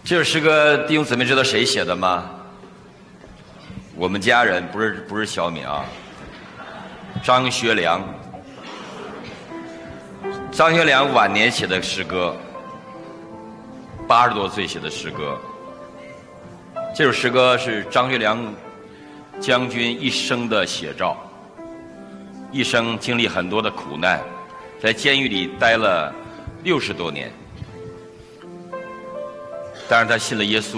这首诗歌弟兄姊妹知道谁写的吗？我们家人，不是小敏啊，张学良。张学良晚年写的诗歌，80多岁写的诗歌。这首诗歌是张学良将军一生的写照，一生经历很多的苦难，在监狱里待了60多年。但是他信了耶稣，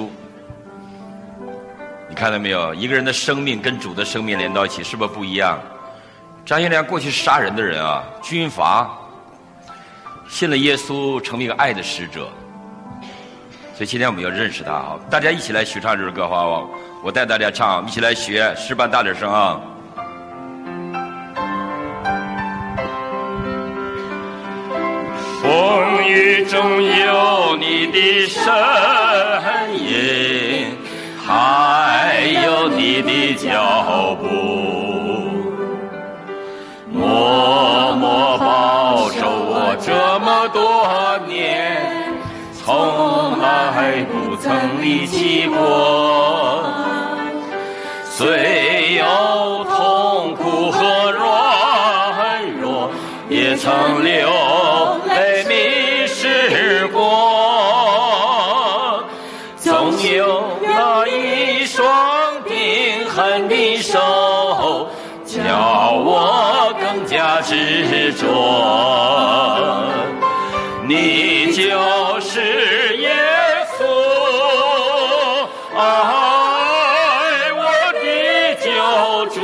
你看到没有？一个人的生命跟主的生命连到一起，是不是不一样？张学良过去是杀人的人啊，军阀，信了耶稣，成为一个爱的使者。所以今天我们要认识他啊！大家一起来学唱这首歌好不好？我带大家唱，一起来学，诗班大点声啊！风雨中有你的身影，还有你的脚步，默默保守我这么多年，从来不曾离弃过。虽有痛苦和软弱，也曾流泪迷失过，总有那一双冰狠的手，叫我更加执着。你就是耶稣，爱我的救主。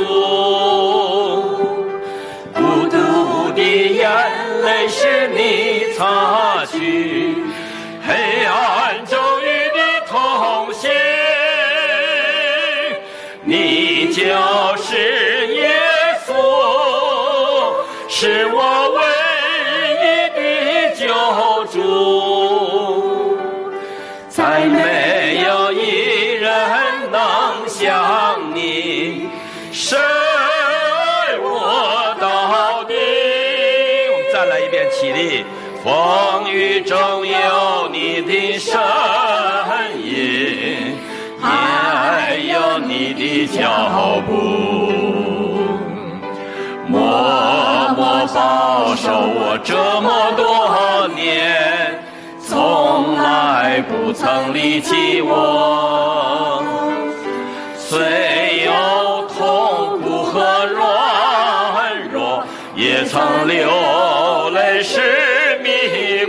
孤独的眼泪是你擦去，黑暗中与你同行。你就是耶稣，是我唯一的救主。再没有一人能像你深爱我到底。我们再来一遍，起立。风雨中有你的身影，也有你的脚步，默默保守我这么多年，从来不曾离弃我。虽有痛苦和软弱，也曾流泪失迷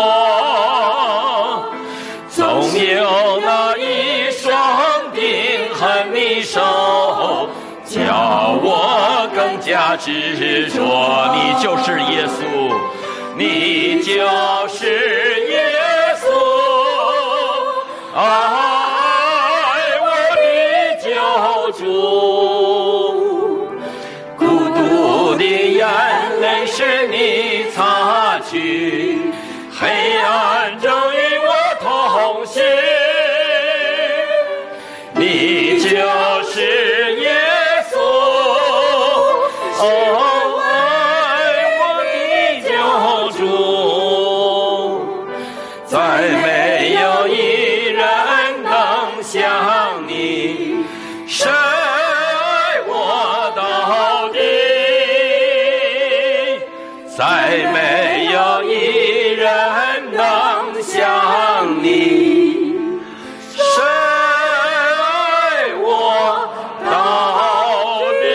过，总有那一双冰狠的手，叫我更加执着。你就是耶稣，你就是耶稣，爱我的救主。孤独的眼泪是你擦去，黑暗中与我同行。你就是耶稣，爱我的救主。再没有一人能像你深爱我到底，再没有一人能像你深爱我到底。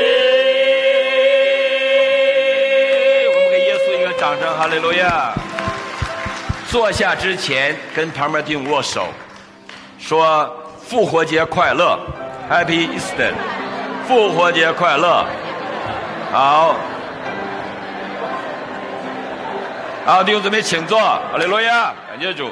我们给耶稣一个掌声，哈利路亚！坐下之前跟旁边弟兄握手，说复活节快乐 ，Happy Easter， 复活节快乐。好，好，弟兄姊妹请坐，哈利路亚，感谢主。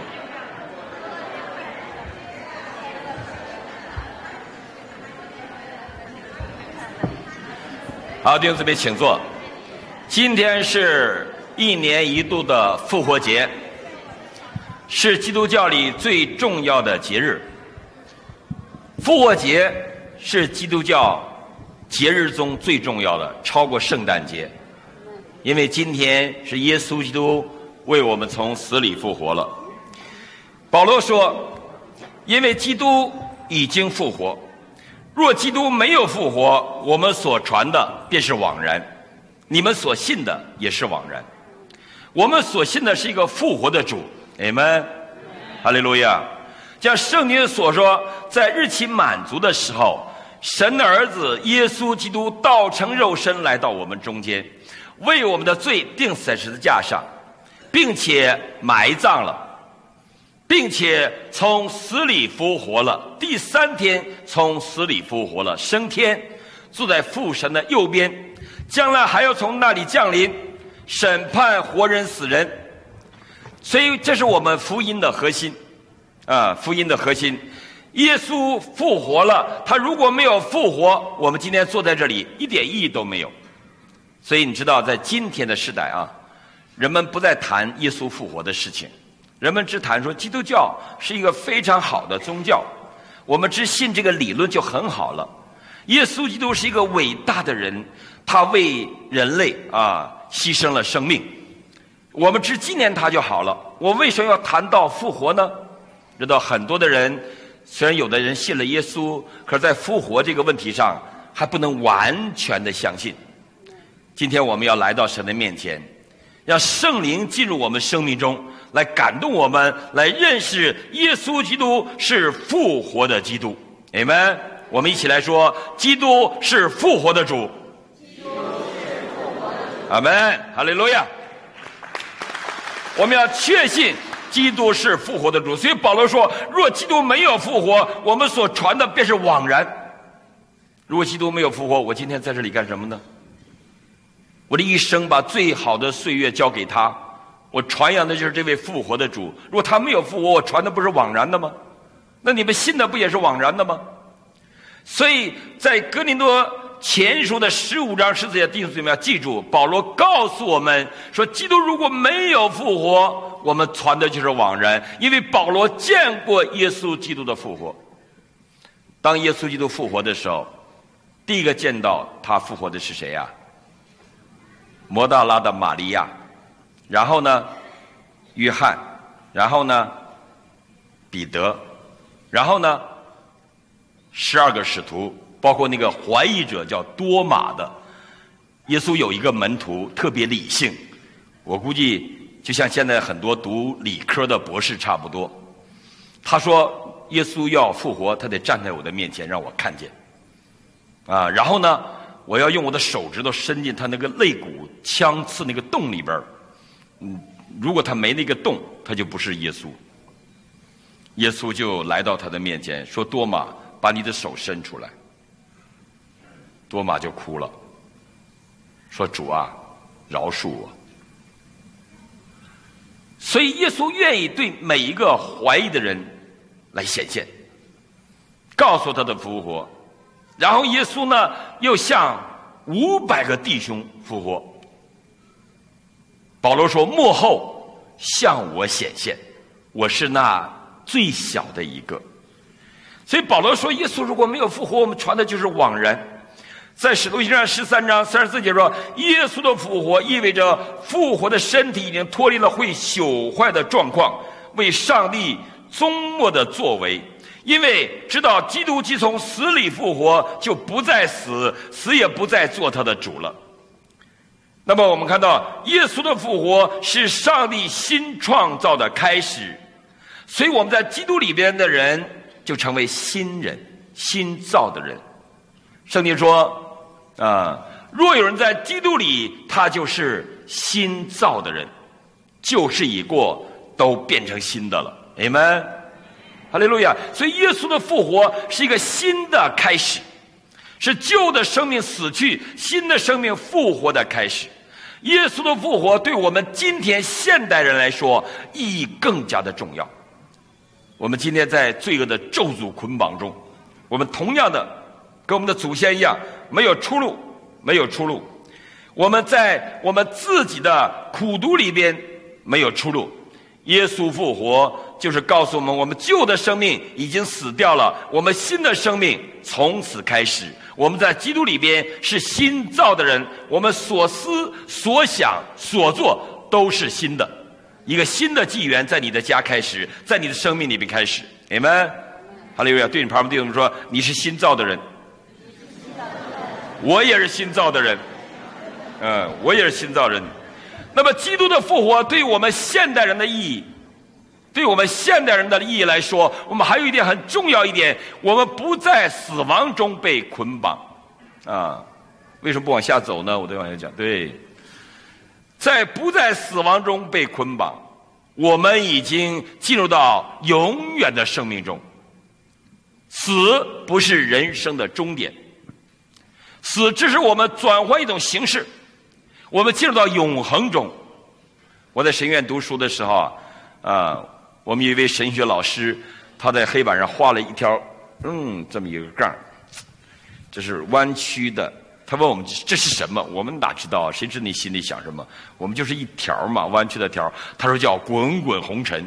好，弟兄姊妹请坐。今天是1年1度的复活节，是基督教里最重要的节日。复活节是基督教节日中最重要的，超过圣诞节。因为今天是耶稣基督为我们从死里复活了。保罗说， 因为基督已经复活。若基督没有复活，我们所传的便是枉然，你们所信的也是枉然。我们所信的是一个复活的主，阿们，哈利路亚。像圣经所说，在日期满足的时候，神的儿子耶稣基督道成肉身来到我们中间，为我们的罪钉死在十字架上，并且埋葬了，并且从死里复活了，第3天从死里复活了，升天，坐在父神的右边，将来还要从那里降临，审判活人死人。所以这是我们福音的核心福音的核心。耶稣复活了，他如果没有复活，我们今天坐在这里一点意义都没有。所以你知道，在今天的时代人们不再谈耶稣复活的事情，人们只谈说基督教是一个非常好的宗教，我们只信这个理论就很好了。耶稣基督是一个伟大的人，他为人类牺牲了生命，我们只纪念他就好了。我为什么要谈到复活呢？知道很多的人，虽然有的人信了耶稣，可是在复活这个问题上还不能完全的相信。今天我们要来到神的面前，让圣灵进入我们生命中，来感动我们，来认识耶稣基督是复活的基督。阿们。我们一起来说，基督是复活的主。阿们，哈利路亚。我们要确信基督是复活的主。所以保罗说，若基督没有复活，我们所传的便是枉然。如果基督没有复活，我今天在这里干什么呢？我的一生把最好的岁月交给他，我传扬的就是这位复活的主。如果他没有复活，我传的不是枉然的吗？那你们信的不也是枉然的吗？所以在哥林多前书的15章14节，弟兄姊妹要记住，保罗告诉我们说，基督如果没有复活，我们传的就是枉然。因为保罗见过耶稣基督的复活。当耶稣基督复活的时候，第一个见到他复活的是谁呀？摩大拉的玛利亚，然后呢约翰，然后呢彼得，然后呢12个使徒，包括那个怀疑者叫多马的。耶稣有一个门徒特别理性，我估计就像现在很多读理科的博士差不多。他说耶稣要复活，他得站在我的面前让我看见然后呢我要用我的手指头伸进他那个肋骨枪刺那个洞里边，如果他没那个洞，他就不是耶稣。耶稣就来到他的面前说，多马，把你的手伸出来。多马就哭了，说，主啊，饶恕我。所以耶稣愿意对每一个怀疑的人来显现，告诉他的复活。然后耶稣呢又向500个弟兄复活。保罗说，末后向我显现，我是那最小的一个。所以保罗说，耶稣如果没有复活，我们传的就是枉然。在使徒行传13章34节说，耶稣的复活意味着复活的身体已经脱离了会朽坏的状况，为上帝终末的作为。因为知道基督既从死里复活，就不再死，死也不再做他的主了。那么我们看到耶稣的复活是上帝新创造的开始，所以我们在基督里边的人就成为新人，新造的人。圣经说若有人在基督里，他就是新造的人，旧事已过，都变成新的了。阿们，哈利路亚。所以耶稣的复活是一个新的开始，是旧的生命死去，新的生命复活的开始。耶稣的复活对我们今天现代人来说意义更加的重要。我们今天在罪恶的咒诅捆绑中，我们同样的跟我们的祖先一样，没有出路，没有出路。我们在我们自己的苦毒里边没有出路。耶稣复活就是告诉我们，我们旧的生命已经死掉了，我们新的生命从此开始。我们在基督里边是新造的人，我们所思所想所做都是新的。一个新的纪元在你的家开始，在你的生命里边开始。阿们， 哈利路亚！对你旁边弟兄说，你是新造的人，我也是新造的人，我也是新造人。那么基督的复活对我们现代人的意义，对我们现代人的意义来说，我们还有一点很重要一点，我们不在死亡中被捆绑啊。为什么不往下走呢？我再往下讲。对，不在死亡中被捆绑，我们已经进入到永远的生命中。死不是人生的终点，死只是我们转换一种形式，我们进入到永恒中。我在神院读书的时候我们有一位神学老师，他在黑板上画了一条这么一个杠，这是弯曲的。他问我们这是什么，我们哪知道，谁知你心里想什么，我们就是一条嘛，弯曲的条。他说叫滚滚红尘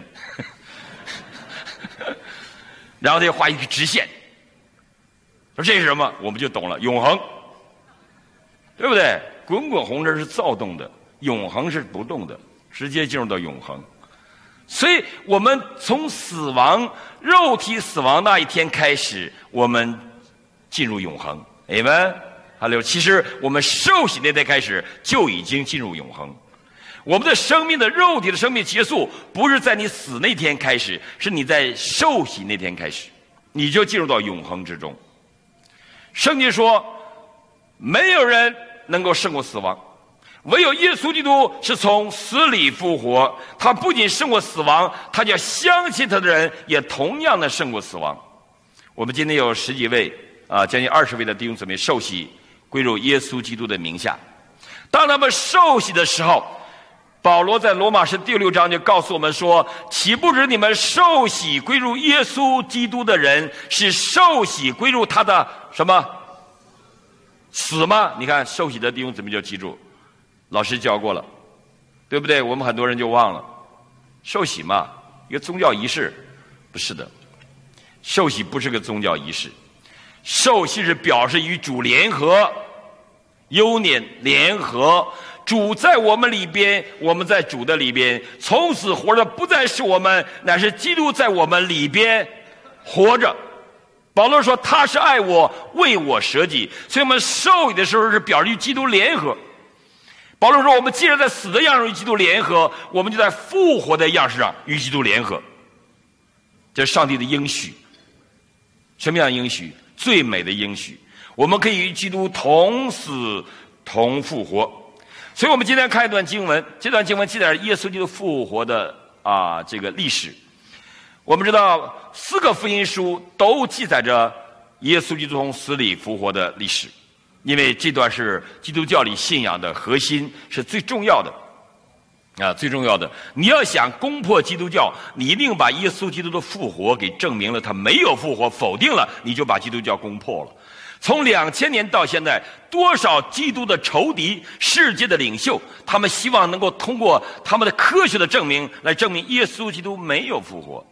然后他就画一个直线，说这是什么，我们就懂了，永恒，对不对？滚滚红尘是躁动的，永恒是不动的，直接进入到永恒。所以我们从死亡，肉体死亡那一天开始，我们进入永恒。Amen。其实我们受洗那天开始就已经进入永恒。我们的生命的肉体的生命结束，不是在你死那天开始，是你在受洗那天开始，你就进入到永恒之中。圣经说，没有人能够胜过死亡，唯有耶稣基督是从死里复活。他不仅胜过死亡，他叫相信他的人也同样的胜过死亡。我们今天有10几位将近20位的弟兄姊妹受洗归入耶稣基督的名下。当他们受洗的时候，保罗在罗马书第6章就告诉我们说，岂不知你们受洗归入耶稣基督的人是受洗归入他的什么死吗？你看受洗的弟兄姊妹就记住，老师教过了，对不对？我们很多人就忘了，受洗嘛，一个宗教仪式，不是的，受洗不是个宗教仪式，受洗是表示与主联合，幽念联合，主在我们里边，我们在主的里边，从此活着不再是我们，乃是基督在我们里边活着。保罗说他是爱我，为我舍己。所以我们受洗的时候是表示与基督联合。保罗说我们既然在死的样式与基督联合，我们就在复活的样式上与基督联合。这是上帝的应许。什么样的应许？最美的应许，我们可以与基督同死同复活。所以我们今天看一段经文，这段经文记载耶稣基督复活的这个历史。我们知道4个福音书都记载着耶稣基督从死里复活的历史，因为这段是基督教里信仰的核心，是最重要的最重要的。你要想攻破基督教，你一定把耶稣基督的复活给证明了，他没有复活，否定了，你就把基督教攻破了。从2000年到现在，多少基督的仇敌、世界的领袖，他们希望能够通过他们的科学的证明来证明耶稣基督没有复活，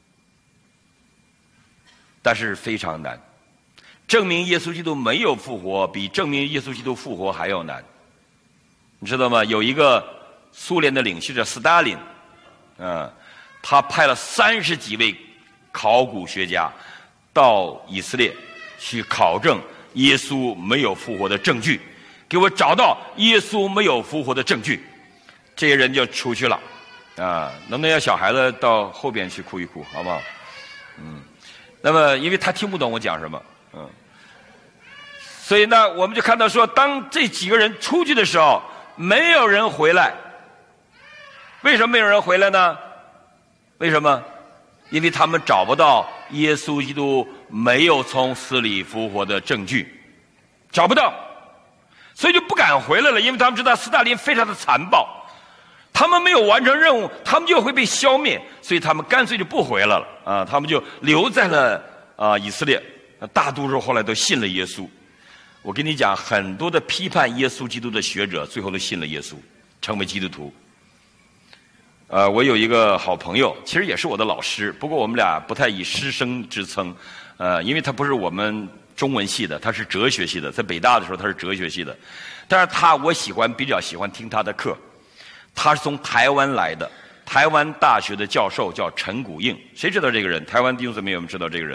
但是非常难。证明耶稣基督没有复活，比证明耶稣基督复活还要难。你知道吗？有一个苏联的领袖叫斯大林，他派了30几位考古学家到以色列去考证耶稣没有复活的证据，给我找到耶稣没有复活的证据。这些人就出去了能不能让小孩子到后边去哭一哭，好不好？那么因为他听不懂我讲什么，所以呢我们就看到说，当这几个人出去的时候，没有人回来。为什么没有人回来呢？为什么？因为他们找不到耶稣基督没有从死里复活的证据，找不到，所以就不敢回来了。因为他们知道斯大林非常的残暴，他们没有完成任务，他们就会被消灭，所以他们干脆就不回来了他们就留在了以色列。大多数后来都信了耶稣。我跟你讲，很多的批判耶稣基督的学者最后都信了耶稣，成为基督徒。我有一个好朋友，其实也是我的老师，不过我们俩不太以师生之称，因为他不是我们中文系的，他是哲学系的，在北大的时候他是哲学系的，但是我比较喜欢听他的课。他是从台湾来的，台湾大学的教授叫陈谷应。谁知道这个人？台湾弟兄姊妹有没有知道这个人呢？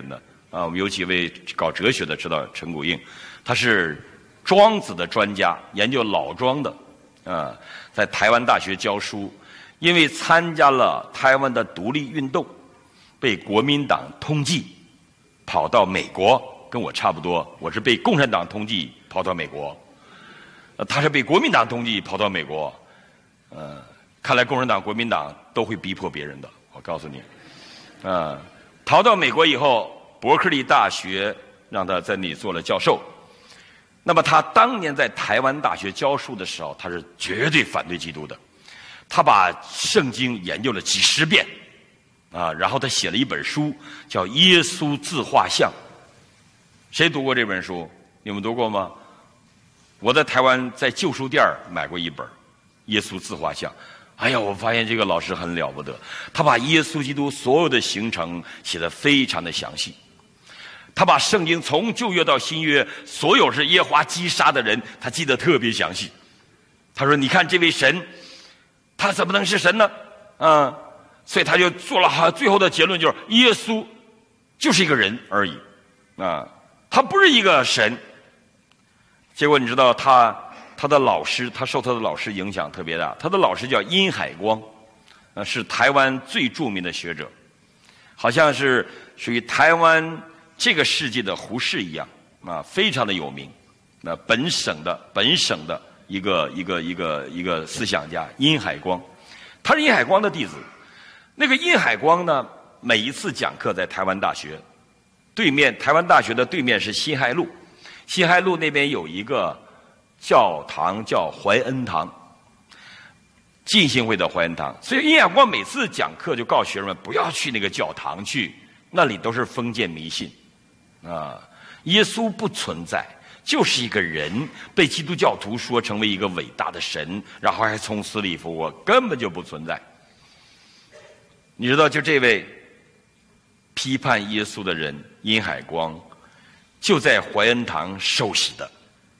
啊，我们有几位搞哲学的知道陈谷应，他是庄子的专家，研究老庄的，啊，在台湾大学教书，因为参加了台湾的独立运动，被国民党通缉，跑到美国，跟我差不多，我是被共产党通缉跑到美国，他是被国民党通缉跑到美国，看来共产党、国民党都会逼迫别人的，我告诉你，逃到美国以后，伯克利大学让他在那里做了教授。那么他当年在台湾大学教书的时候，他是绝对反对基督的。他把圣经研究了几十遍，然后他写了一本书，叫《耶稣自画像》。谁读过这本书？你们读过吗？我在台湾在旧书店买过一本《耶稣自画像》。哎呀，我发现这个老师很了不得，他把耶稣基督所有的行程写得非常的详细。他把圣经从旧约到新约，所有是耶和华击杀的人，他记得特别详细。他说：“你看这位神，他怎么能是神呢？”所以他就做了最后的结论，就是耶稣就是一个人而已，他不是一个神。结果你知道他的老师，他受他的老师影响特别大。他的老师叫殷海光，是台湾最著名的学者，好像是属于台湾这个世界的胡适一样，非常的有名。本省的一个思想家殷海光，他是殷海光的弟子。那个殷海光呢，每一次讲课在台湾大学对面，台湾大学的对面是辛亥路，辛亥路那边有一个教堂叫怀恩堂，浸信会的怀恩堂。所以殷海光每次讲课就告诉学生们不要去那个教堂去，那里都是封建迷信耶稣不存在，就是一个人被基督教徒说成为一个伟大的神，然后还从死里复活，根本就不存在。你知道，就这位批判耶稣的人殷海光，就在怀恩堂受洗的。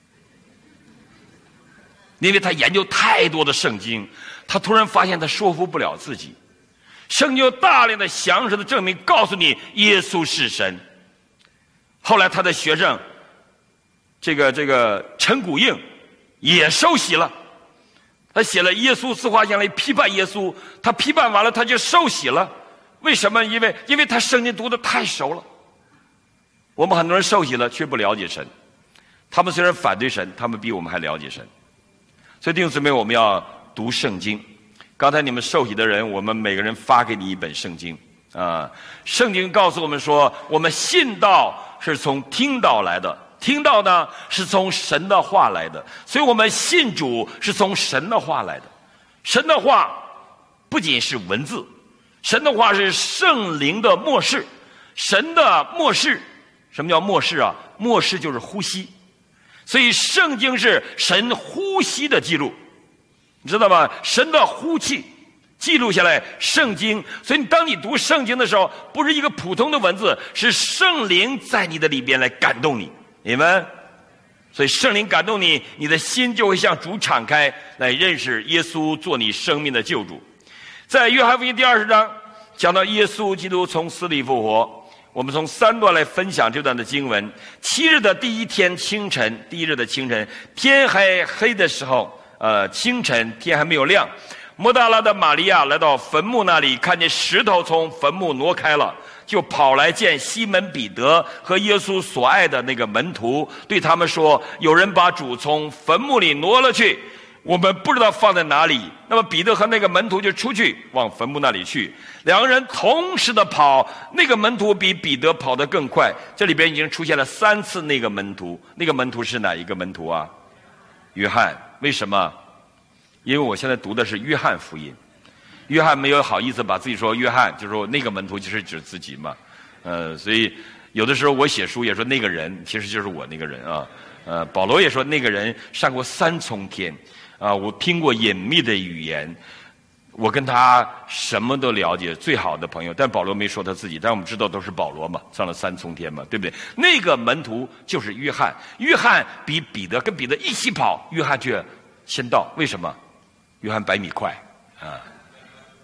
因为他研究太多的圣经，他突然发现他说服不了自己。圣经有大量的详实的证明告诉你耶稣是神。后来他的学生这个陈谷应也受洗了，他写了《耶稣自画像》来批判耶稣，他批判完了他就受洗了。为什么？因为他圣经读得太熟了。我们很多人受洗了却不了解神，他们虽然反对神，他们比我们还了解神。所以弟兄姊妹，我们要读圣经。刚才你们受洗的人，我们每个人发给你一本圣经圣经告诉我们说，我们信道是从听道来的，听道呢是从神的话来的，所以我们信主是从神的话来的。神的话不仅是文字，神的话是圣灵的默示。神的默示，什么叫默示啊？默示就是呼吸。所以圣经是神呼吸的记录，你知道吗？神的呼气记录下来圣经。所以当你读圣经的时候，不是一个普通的文字，是圣灵在你的里边来感动你，你们。所以圣灵感动你，你的心就会向主敞开，来认识耶稣做你生命的救主。在约翰福音第20章讲到耶稣基督从死里复活，我们从3段来分享这段的经文。7日的第一天清晨，第一日的清晨，天还黑的时候，清晨天还没有亮，抹大拉的玛利亚来到坟墓那里，看见石头从坟墓挪开了，就跑来见西门彼得和耶稣所爱的那个门徒，对他们说：有人把主从坟墓里挪了去，我们不知道放在哪里。那么彼得和那个门徒就出去往坟墓那里去，两个人同时的跑，那个门徒比彼得跑得更快。这里边已经出现了3次那个门徒。那个门徒是哪一个门徒啊？约翰。为什么？因为我现在读的是约翰福音，约翰没有好意思把自己说约翰，就说那个门徒就是指自己嘛。所以有的时候我写书也说那个人其实就是我那个人啊。保罗也说那个人上过3重天我听过隐秘的语言，我跟他什么都了解，最好的朋友。但保罗没说他自己，但我们知道都是保罗嘛，上了3重天嘛，对不对？那个门徒就是约翰，约翰比彼得跟彼得一起跑，约翰却先到。为什么？约翰100米快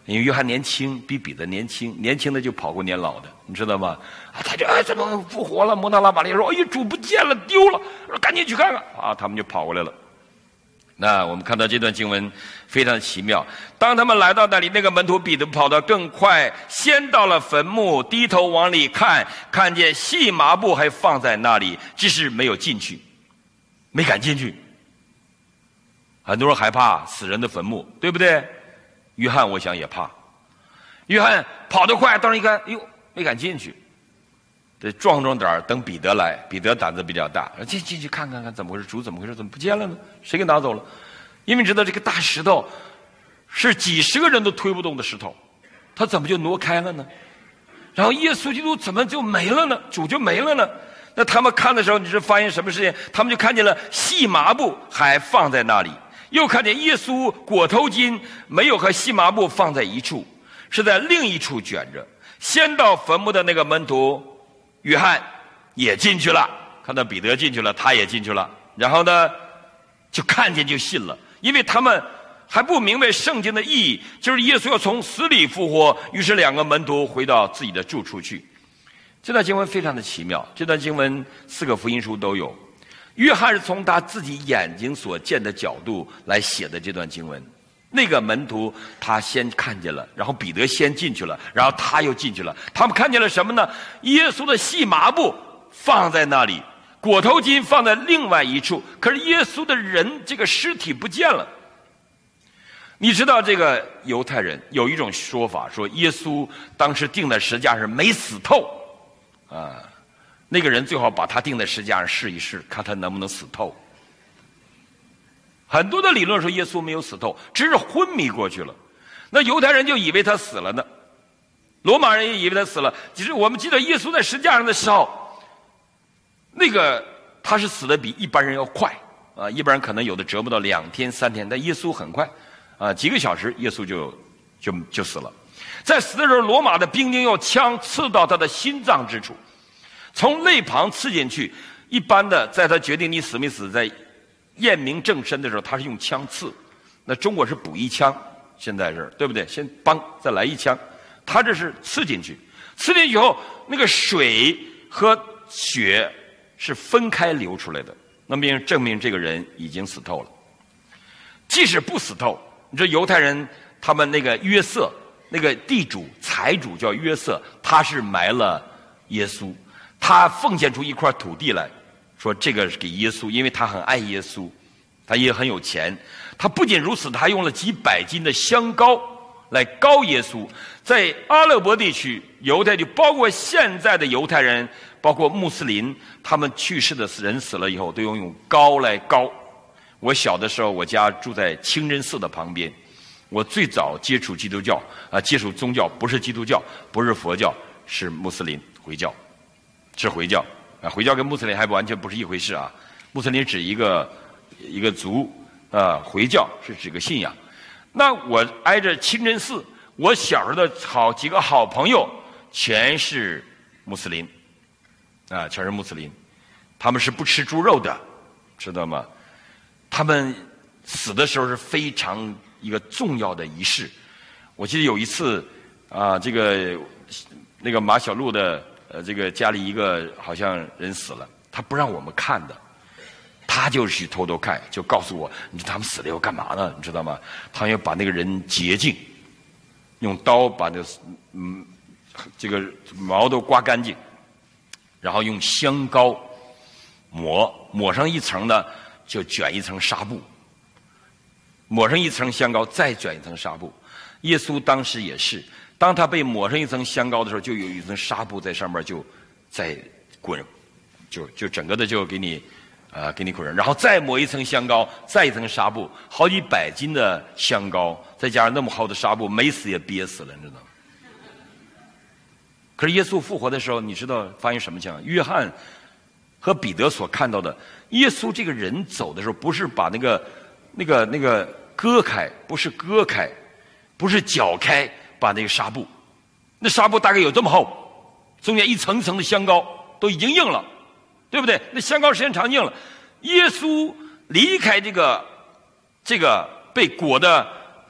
因为约翰年轻，比彼得年轻，年轻的就跑过年老的，你知道吗？他就怎么复活了？摩大拉玛利亚说：“哎呀，主不见了，丢了！”说：“赶紧去看看。”他们就跑过来了。那我们看到这段经文非常奇妙。当他们来到那里，那个门徒彼得跑得更快，先到了坟墓，低头往里看，看见细麻布还放在那里，只是没有进去，没敢进去。很多人害怕死人的坟墓，对不对？约翰我想也怕。约翰跑得快，当时一看，哟，没敢进去，这壮胆等彼得来。彼得胆子比较大，进去看看怎么回事，主怎么回事，怎么不见了呢？谁给拿走了？因为你知道这个大石头是几十个人都推不动的石头，他怎么就挪开了呢？然后耶稣基督怎么就没了呢？主就没了呢？那他们看的时候，你是发现什么事情？他们就看见了细麻布还放在那里，又看见耶稣裹头巾没有和细麻布放在一处，是在另一处卷着。先到坟墓的那个门徒约翰也进去了，看到彼得进去了，他也进去了。然后呢，就看见就信了，因为他们还不明白圣经的意义，就是耶稣要从死里复活。于是两个门徒回到自己的住处去。这段经文非常的奇妙，这段经文4个福音书都有。约翰是从他自己眼睛所见的角度来写的这段经文。那个门徒他先看见了，然后彼得先进去了，然后他又进去了。他们看见了什么呢？耶稣的细麻布放在那里，裹头巾放在另外一处，可是耶稣的人这个尸体不见了。你知道这个犹太人有一种说法，说耶稣当时钉在十字架上没死透那个人最好把他钉在十字架上试一试，看他能不能死透。很多的理论说耶稣没有死透，只是昏迷过去了。那犹太人就以为他死了呢，罗马人也以为他死了。其实我们记得耶稣在十字架上的时候，那个他是死的比一般人要快一般人可能有的折磨到2天3天，但耶稣很快几个小时耶稣就死了。在死的时候，罗马的兵丁用枪刺到他的心脏之处，从肋旁刺进去。一般的在他决定你死没死，在验明正身的时候，他是用枪刺。那中国是补一枪，现在是对不对？先梆再来一枪，他这是刺进去。刺进去以后，那个水和血是分开流出来的，那么证明这个人已经死透了。即使不死透，你说犹太人他们那个约瑟，那个地主财主叫约瑟，他是埋了耶稣，他奉献出一块土地来，说这个是给耶稣，因为他很爱耶稣，他也很有钱。他不仅如此，他还用了几百斤的香膏来膏耶稣。在阿拉伯地区，犹太就包括现在的犹太人，包括穆斯林，他们去世的人死了以后，都用膏来膏。我小的时候，我家住在清真寺的旁边。我最早接触基督教接触宗教不是基督教，不是佛教，是穆斯林回教，是回教回教跟穆斯林还完全不是一回事穆斯林指一个族回教是指个信仰。那我挨着清真寺，我小时候的几个好朋友全是穆斯林全是穆斯林，他们是不吃猪肉的，知道吗？他们死的时候是非常一个重要的仪式。我记得有一次那个马小璐的这个家里一个好像人死了，他不让我们看的，他就去偷偷看，就告诉我，你知道他们死了要干嘛呢？你知道吗？他要把那个人洁净，用刀把这个毛都刮干净，然后用香膏抹上一层呢，就卷一层纱布，抹上一层香膏，再卷一层纱布。耶稣当时也是，当他被抹上一层香膏的时候，就有一层纱布在上面就在滚，就整个的就给你滚上，然后再抹一层香膏，再一层纱布，好几百斤的香膏，再加上那么厚的纱布，没死也憋死了，你知道吗？可是耶稣复活的时候，你知道发生什么情况？约翰和彼得所看到的，耶稣这个人走的时候，不是把那个割开，不是割开，不是绞开，把那个纱布，那纱布大概有这么厚，中间一层一层的香膏都已经硬了，对不对？那香膏时间长硬了。耶稣离开这个被裹的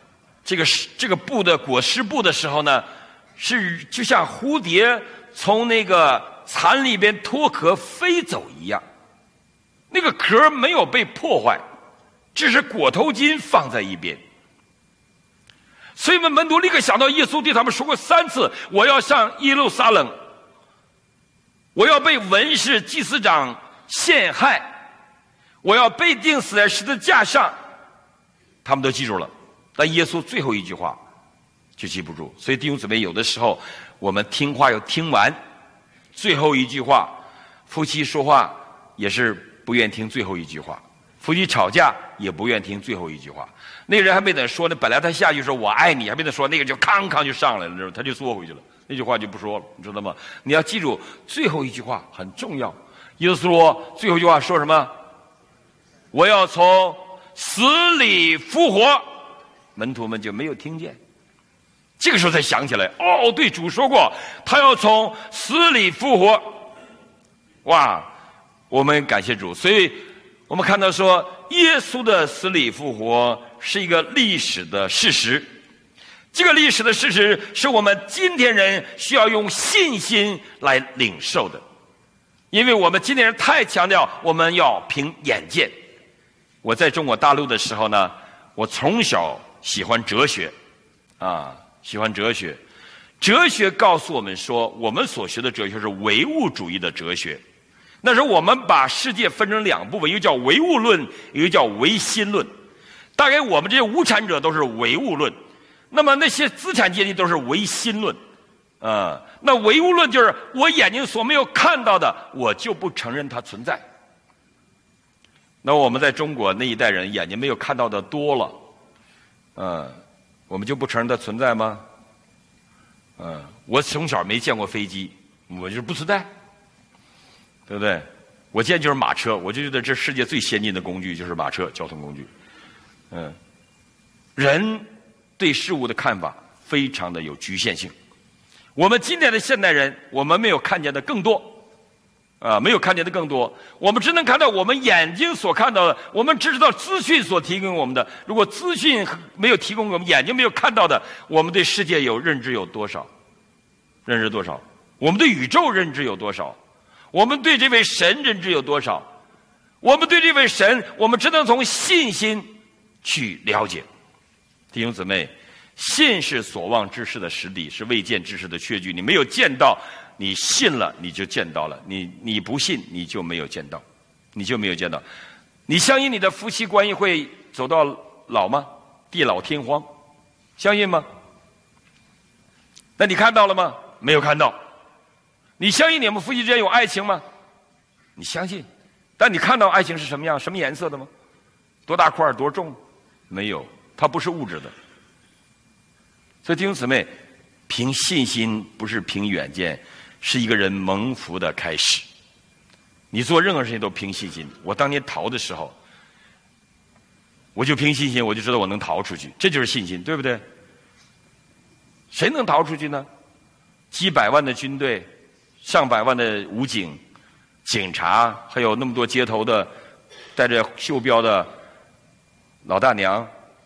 这个布的裹尸布的时候呢，是就像蝴蝶从那个蚕里边脱壳飞走一样，那个壳没有被破坏，只是裹头巾放在一边。所以门徒立刻想到耶稣对他们说过3次，我要上耶路撒冷，我要被文士祭司长陷害，我要被钉死在十字架上。他们都记住了，但耶稣最后一句话就记不住。所以弟兄姊妹，有的时候我们听话要听完最后一句话，夫妻说话也是不愿听最后一句话，夫妻吵架也不愿听最后一句话。那个人还没等说呢，本来他下去说我爱你，还没等说，那个就康康就上来了，他就缩回去了，那句话就不说了，你知道吗？你要记住最后一句话很重要。耶稣说最后一句话说什么？我要从死里复活。门徒们就没有听见，这个时候才想起来，哦，对，主说过他要从死里复活。哇，我们感谢主。所以我们看到说耶稣的死里复活是一个历史的事实，这个历史的事实是我们今天人需要用信心来领受的。因为我们今天人太强调我们要凭眼见。我在中国大陆的时候呢，我从小喜欢哲学喜欢哲学。哲学告诉我们说，我们所学的哲学是唯物主义的哲学。那时候我们把世界分成2部分，一个叫唯物论，一个叫唯心论。大概我们这些无产者都是唯物论，那么那些资产阶级都是唯心论。那唯物论就是我眼睛所没有看到的，我就不承认它存在。那我们在中国那一代人眼睛没有看到的多了，我们就不承认它存在吗？我从小没见过飞机，我就是不存在，对不对？我见就是马车，我就觉得这世界最先进的工具就是马车，交通工具。人对事物的看法非常的有局限性。我们今天的现代人，我们没有看见的更多，没有看见的更多。我们只能看到我们眼睛所看到的，我们只知道资讯所提供我们的。如果资讯没有提供给我们，眼睛没有看到的，我们对世界有认知有多少？认知多少？我们对宇宙认知有多少？我们对这位神认知有多少？我们对这位神，我们只能从信心去了解。弟兄姊妹，信是所望之事的实底，是未见之事的确据。你没有见到，你信了你就见到了，你不信你就没有见到，你就没有见到。你相信你的夫妻关系会走到老吗？地老天荒，相信吗？那你看到了吗？没有看到。你相信你们夫妻之间有爱情吗？你相信，但你看到爱情是什么样、什么颜色的吗？多大块、多重？没有，它不是物质的。所以弟兄姊妹，凭信心不是凭远见，是一个人蒙福的开始。你做任何事情都凭信心。我当年逃的时候，我就凭信心，我就知道我能逃出去，这就是信心，对不对？谁能逃出去呢？几百万的军队，上百万的武警、警察，还有那么多街头的带着袖标的老大娘，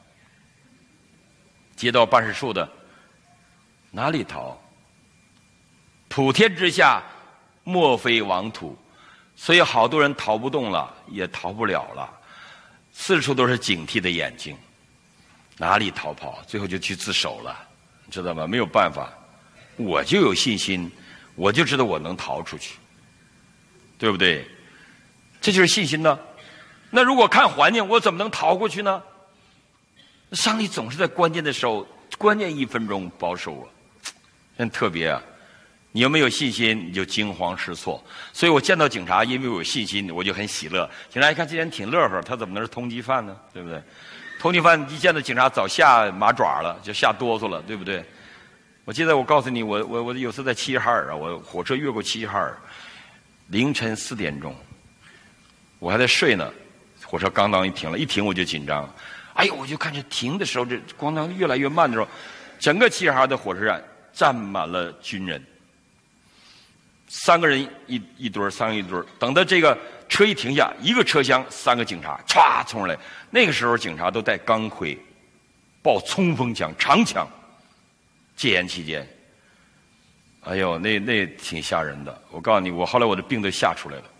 街道办事处的，哪里逃？普天之下莫非王土，所以好多人逃不动了，也逃不了了，四处都是警惕的眼睛，哪里逃跑？最后就去自首了，你知道吗？没有办法，我就有信心，我就知道我能逃出去，对不对？这就是信心呢。那如果看环境，我怎么能逃过去呢？上帝总是在关键的时候，关键1分钟保守我，真特别啊！你有没有信心，你就惊慌失措。所以我见到警察，因为我有信心，我就很喜乐。警察一看这人挺乐呵，他怎么能是通缉犯呢？对不对？通缉犯一见到警察早下马爪了，就吓哆嗦了，对不对？我记得我告诉你，我有次在齐齐哈尔啊，我火车越过齐齐哈尔，凌晨4点钟，我还在睡呢，火车刚当一停了，一停我就紧张。哎呦，我就看着停的时候，这咣当越来越慢的时候，整个齐齐哈尔的火车站站满了军人，3个人一堆，3个一堆。等到这个车一停下，一个车厢3个警察歘冲上来。那个时候警察都带钢盔， 抱冲锋枪、长枪。戒严期间，哎呦，那挺吓人的。我告诉你，后来我的病都吓出来了。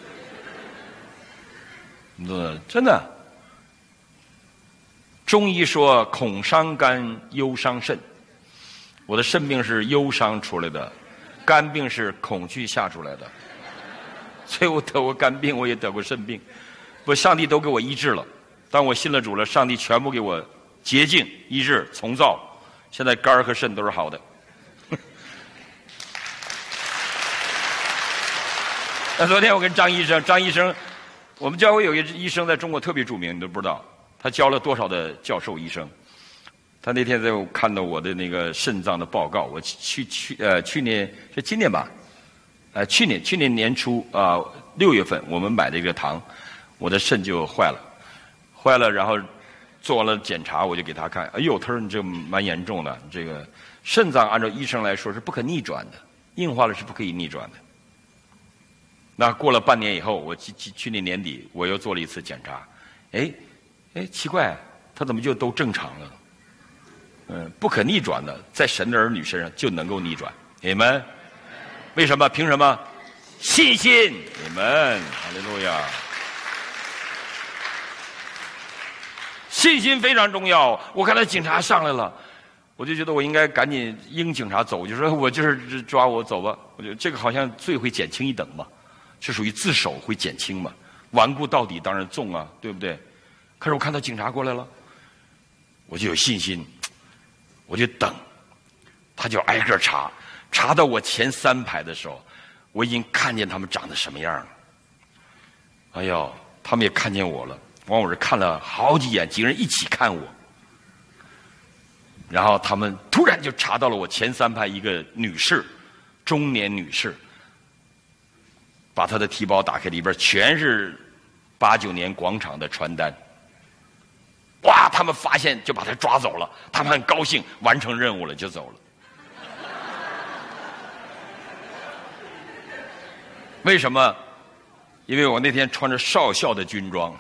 真的。中医说恐伤肝，忧伤肾。我的肾病是忧伤出来的，肝病是恐惧吓出来的。所以我得过肝病，我也得过肾病，上帝都给我医治了。当我信了主了，上帝全部给我洁净、医治、重造。现在肝和肾都是好的。那昨天我跟张医生，我们教会有一个医生在中国特别著名，你都不知道，他教了多少的教授医生。他那天在看到我的那个肾脏的报告，我去年是今年吧，去年年初6月份我们买的一个糖，我的肾就坏了，然后做完了检查，我就给他看，哎呦，他说你这蛮严重的，这个肾脏按照医生来说是不可逆转的，硬化了是不可以逆转的。那过了半年以后，我去年年底我又做了一次检查，奇怪，他怎么就都正常了？不可逆转的，在神的儿女身上就能够逆转。你们为什么？凭什么？信心。你们哈利路亚。信心非常重要。我看到警察上来了，我就觉得我应该赶紧迎警察走，就说我就是抓我走吧。我觉得这个好像罪会减轻一等嘛，是属于自首会减轻嘛，顽固到底当然重啊，对不对？可是我看到警察过来了，我就有信心。我就等，他就挨个查到我前3排的时候，我已经看见他们长得什么样了。哎呦，他们也看见我了，往我这看了好几眼，几个人一起看我。然后他们突然就查到了我前3排一个女士，中年女士，把她的提包打开，里边全是89年广场的传单。哇！他们发现就把他抓走了，他们很高兴，完成任务了就走了。为什么？因为我那天穿着少校的军装。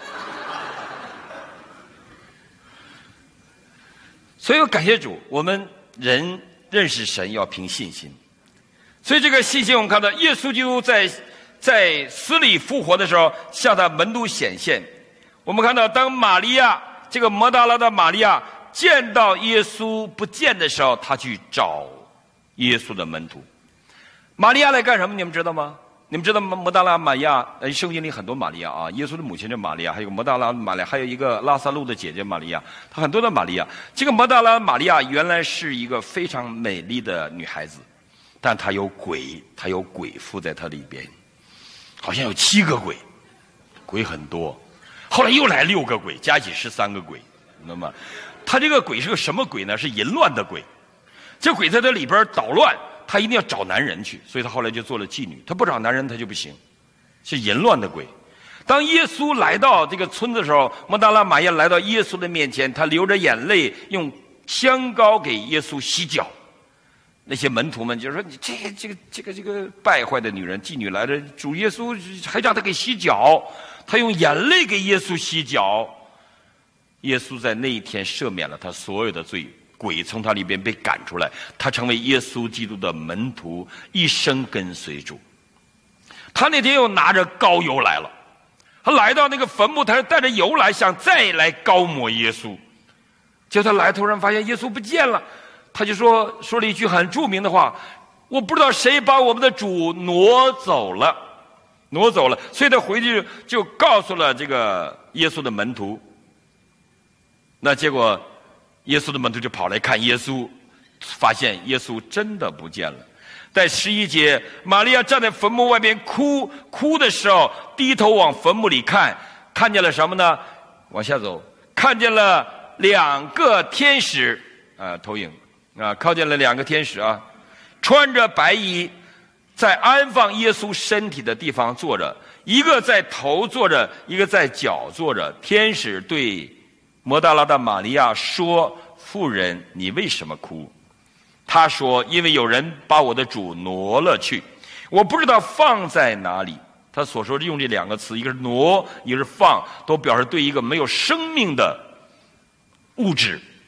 所以我感谢主，我们人认识神要凭信心。所以这个信心，我们看到耶稣基督在死里复活的时候，向他门徒显现。我们看到，当玛利亚这个摩大拉的玛利亚见到耶稣不见的时候，他去找耶稣的门徒。玛利亚来干什么？你们知道吗？你们知道摩大拉玛利亚？圣经里很多玛利亚啊，耶稣的母亲是玛利亚，还有摩大拉玛利亚，还有一个拉萨路的姐姐玛利亚，她很多的玛利亚。这个摩大拉玛利亚原来是一个非常美丽的女孩子，但她有鬼附在她里边，好像有7个鬼很多。后来又来6个鬼，加起13个鬼。那么他这个鬼是个什么鬼呢？是淫乱的鬼。这鬼在这里边捣乱，他一定要找男人去，所以他后来就做了妓女。他不找男人他就不行，是淫乱的鬼。当耶稣来到这个村子的时候，摩大拉玛利亚来到耶稣的面前，他流着眼泪，用香膏给耶稣洗脚。那些门徒们就说：“你这个败坏的女人，妓女来了，主耶稣还让她给洗脚。”他用眼泪给耶稣洗脚，耶稣在那一天赦免了他所有的罪，鬼从他里边被赶出来，他成为耶稣基督的门徒，一生跟随主。他那天又拿着膏油来了，他来到那个坟墓，他是带着油来，想再来膏抹耶稣。结果他来，突然发现耶稣不见了，他就说了一句很著名的话：“我不知道谁把我们的主挪走了。”所以他回去就告诉了这个耶稣的门徒。那结果耶稣的门徒就跑来看耶稣，发现耶稣真的不见了。在11节，玛利亚站在坟墓外边哭的时候，低头往坟墓里看，看见了什么呢？往下走，看见了2个天使投影看见了2个天使穿着白衣，在安放耶稣身体的地方坐着，一个在头坐着，一个在脚坐着。天使对摩大拉的玛利亚说：“妇人，你为什么哭？”他说：“因为有人把我的主挪了去，我不知道放在哪里。”他所说的用这2个词，一个是挪，一个是放，都表示对一个没有生命的物质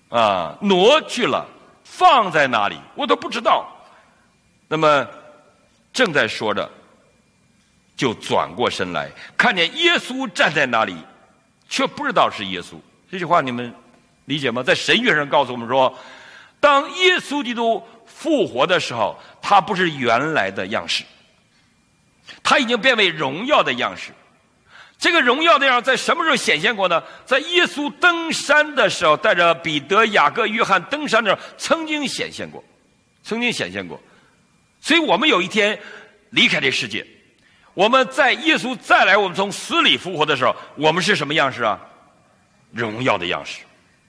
挪去了，放在哪里我都不知道。那么正在说着，就转过身来，看见耶稣站在那里，却不知道是耶稣。这句话你们理解吗？在神学上告诉我们说，当耶稣基督复活的时候，他不是原来的样式，他已经变为荣耀的样式。这个荣耀的样式在什么时候显现过呢？在耶稣登山的时候，带着彼得、雅各、约翰登山的时候，曾经显现过。所以我们有一天离开这世界，我们在耶稣再来，我们从死里复活的时候，我们是什么样式啊？荣耀的样式。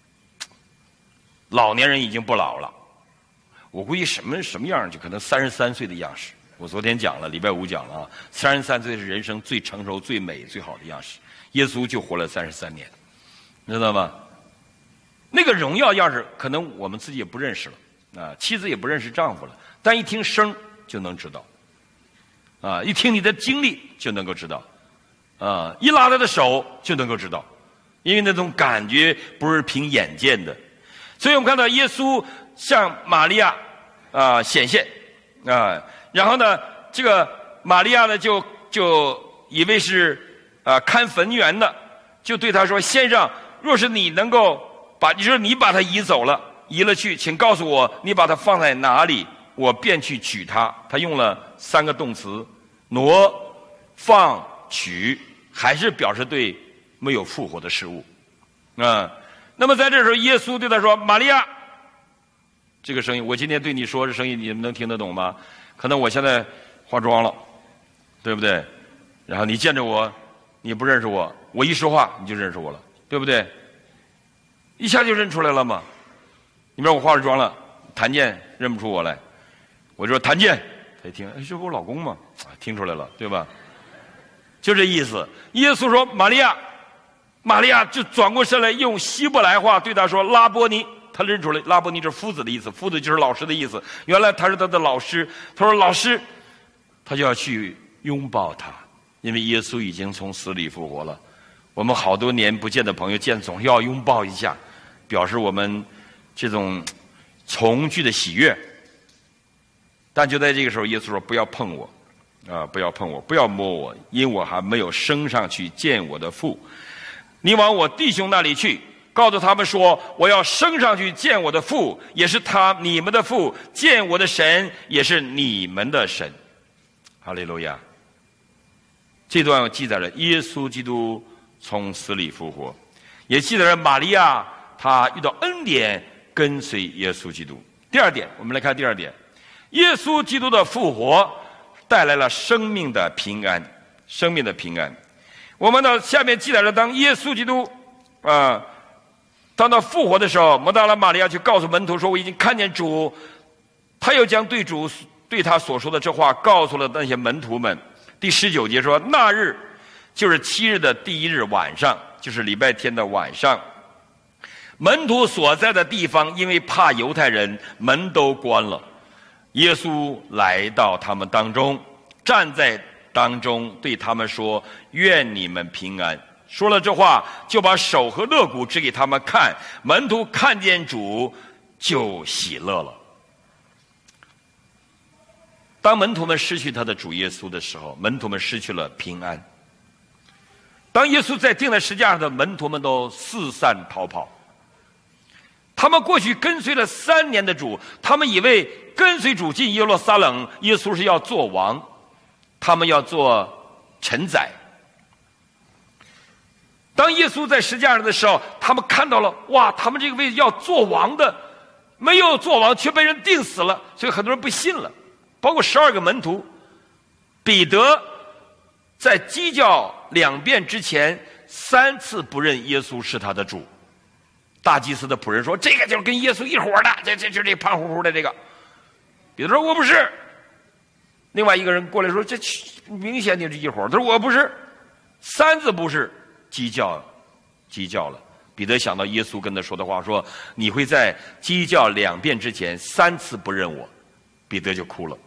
老年人已经不老了，我估计什么样，就可能33岁的样式。我昨天讲了，礼拜五讲了33岁是人生最成熟、最美、最好的样式。耶稣就活了33年，你知道吗？那个荣耀样式，可能我们自己也不认识了，妻子也不认识丈夫了，但一听声就能知道，一听你的经历就能够知道，一拉他的手就能够知道，因为那种感觉不是凭眼见的。所以我们看到耶稣向玛利亚显现然后呢，这个玛利亚呢就以为是看坟园的，就对他说：“先生，若是你能够你把他移走了，移了去，请告诉我你把他放在哪里，我便去取他。”他用了3个动词：挪、放、取，还是表示对没有复活的事物那么在这时候，耶稣对他说：“玛利亚。”这个声音，我今天对你说这声音，你们能听得懂吗？可能我现在化妆了，对不对？然后你见着我，你不认识我，我一说话你就认识我了，对不对？一下就认出来了嘛。你比如我化着妆了，谭健认不出我来，我就说谭健，他一听，这是我老公嘛，听出来了，对吧？就这意思。耶稣说：“玛利亚。”玛利亚就转过身来，用希伯来话对他说：“拉波尼。”他认出来，拉波尼是夫子的意思，夫子就是老师的意思。原来他是他的老师。他说：“老师。”他就要去拥抱他，因为耶稣已经从死里复活了。我们好多年不见的朋友见总要拥抱一下，表示我们这种重聚的喜悦。但就在这个时候，耶稣说：“不要碰我，不要碰我，不要摸我，因我还没有升上去见我的父。你往我弟兄那里去，告诉他们说，我要升上去见我的父，也是你们的父；见我的神，也是你们的神。”哈利路亚。这段记载了耶稣基督从死里复活，也记载了玛利亚她遇到恩典跟随耶稣基督。第二点，我们来看第二点，耶稣基督的复活带来了生命的平安，生命的平安。我们到下面记载了，当耶稣基督当他复活的时候，抹大拉玛利亚就告诉门徒说：“我已经看见主。”他又将对他所说的这话告诉了那些门徒们。第19节说：“那日就是7日的第1日晚上，就是礼拜天的晚上，门徒所在的地方，因为怕犹太人，门都关了。耶稣来到他们当中，站在当中，对他们说：愿你们平安。说了这话，就把手和肋骨指给他们看。门徒看见主，就喜乐了。”当门徒们失去他的主耶稣的时候，门徒们失去了平安。当耶稣在钉在十字架上的门徒们都四散逃跑。他们过去跟随了3年的主，他们以为跟随主进耶路撒冷，耶稣是要做王，他们要做臣宰。当耶稣在十字架上的时候，他们看到了，哇，他们这个位置要做王的没有做王，却被人钉死了，所以很多人不信了。包括12个门徒，彼得在鸡叫2遍之前3次不认耶稣是他的主。大祭司的仆人说：“这个就是跟耶稣一伙的，这胖乎乎的这个。”彼得说：“我不是。”另外一个人过来说：“这明显就是一伙。”他说：“我不是。”3次不是，鸡叫了。彼得想到耶稣跟他说的话，说：“你会在鸡叫2遍之前3次不认我。”彼得就哭了。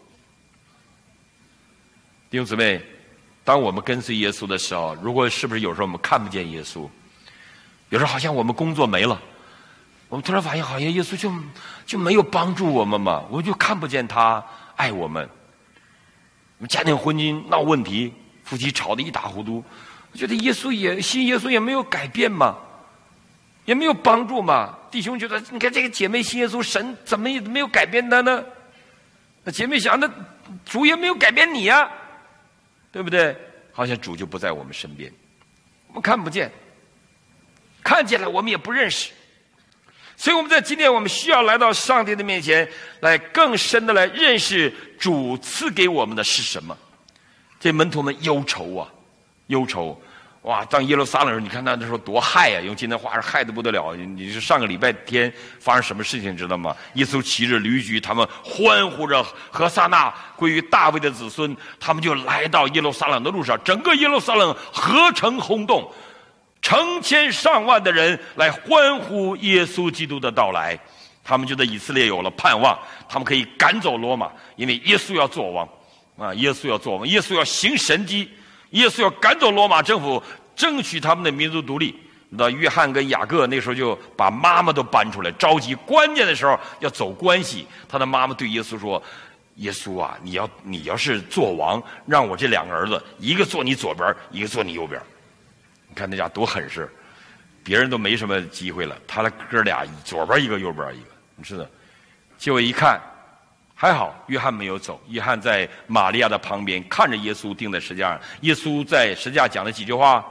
弟兄姊妹，当我们跟随耶稣的时候，如果是不是有时候我们看不见耶稣，有时候好像我们工作没了， 我们突然发现，好像耶稣就没有帮助我们嘛，我们就看不见他爱我们。我们家庭婚姻闹问题，夫妻吵得一塌糊涂，我觉得信耶稣也没有改变嘛，也没有帮助嘛。弟兄觉得，你看这个姐妹信耶稣，神怎么也没有改变她呢？那姐妹想，那主也没有改变你呀，对不对？好像主就不在我们身边，我们看不见，看见了我们也不认识。所以我们在今天，我们需要来到上帝的面前，来更深的来认识主赐给我们的是什么。这门徒们忧愁啊，忧愁！哇，当耶路撒冷的时候，你看那时候多害啊！用今天话是害得不得了。你是上个礼拜天发生什么事情知道吗？耶稣骑着驴驹，他们欢呼着何撒那归于大卫的子孙，他们就来到耶路撒冷的路上，整个耶路撒冷合城轰动。成千上万的人来欢呼耶稣基督的到来，他们觉得以色列有了盼望，他们可以赶走罗马，因为耶稣要做王啊！耶稣要做王，耶稣要行神迹，耶稣要赶走罗马政府，争取他们的民族独立。那约翰跟雅各那时候就把妈妈都搬出来，着急，关键的时候要走关系。他的妈妈对耶稣说：“耶稣啊，你要是做王，让我这两个儿子，一个坐你左边，一个坐你右边。”你看那家多狠实，别人都没什么机会了，他的哥俩左边一个右边一个，你知道？结果一看，还好约翰没有走，约翰在玛利亚的旁边看着耶稣钉在十字架上。耶稣在十字架讲了几句话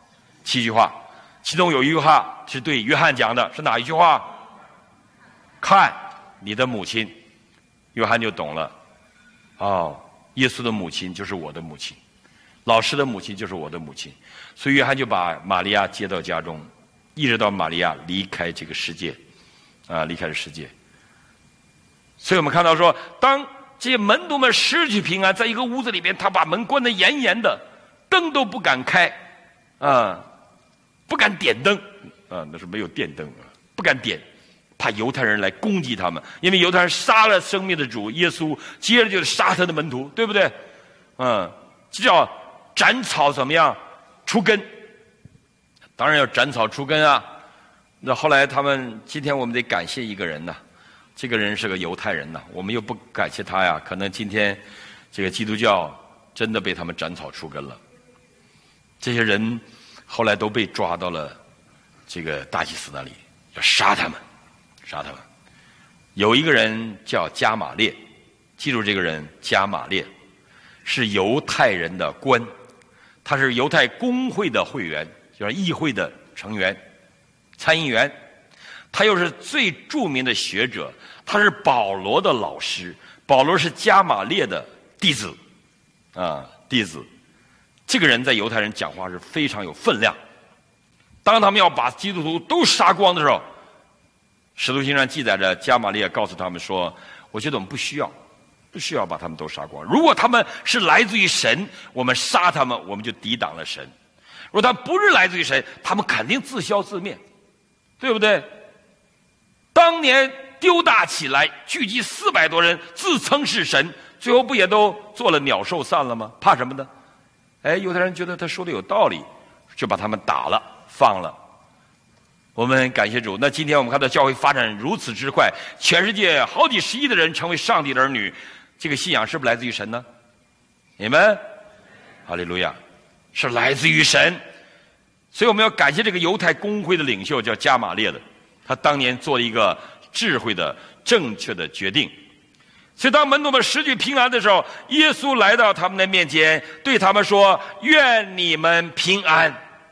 ？7句话，其中有一句话是对约翰讲的，是哪一句话？看你的母亲。约翰就懂了，哦，耶稣的母亲就是我的母亲，老师的母亲就是我的母亲。所以约翰就把玛利亚接到家中，一直到玛利亚离开这个世界，离开了世界。所以我们看到说，当这些门徒们失去平安，在一个屋子里边，他把门关得严严的，灯都不敢开，不敢点灯，那是没有电灯，不敢点，怕犹太人来攻击他们，因为犹太人杀了生命的主耶稣，接着就是杀他的门徒，对不对？这叫斩草怎么样？除根，当然要斩草除根啊。那后来今天我们得感谢一个人呢，这个人是个犹太人呢，我们又不感谢他呀，可能今天这个基督教真的被他们斩草除根了。这些人后来都被抓到了这个大祭司那里，要杀他们。有一个人叫加玛列，记住这个人，加玛列是犹太人的官。他是犹太公会的会员，就是议会的成员、参议员。他又是最著名的学者，他是保罗的老师。保罗是加玛列的弟子，弟子。这个人在犹太人讲话是非常有分量。当他们要把基督徒都杀光的时候，《使徒行传》记载着加玛列告诉他们说：“我觉得我们不需要把他们都杀光。如果他们是来自于神，我们杀他们，我们就抵挡了神；如果他们不是来自于神，他们肯定自消自灭，对不对？当年丢大起来，聚集400多人，自称是神，最后不也都做了鸟兽散了吗？怕什么呢？犹太人觉得他说的有道理，就把他们打了，放了。我们感谢主。那今天我们看到教会发展如此之快，全世界好几10亿的人成为上帝的儿女，这个信仰是不是来自于神呢？你们，哈利路亚，是来自于神。所以我们要感谢这个犹太公会的领袖叫加玛列的，他当年做了一个智慧的正确的决定。所以当门徒们失去平安的时候，耶稣来到他们的面前，对他们说：愿你们平安。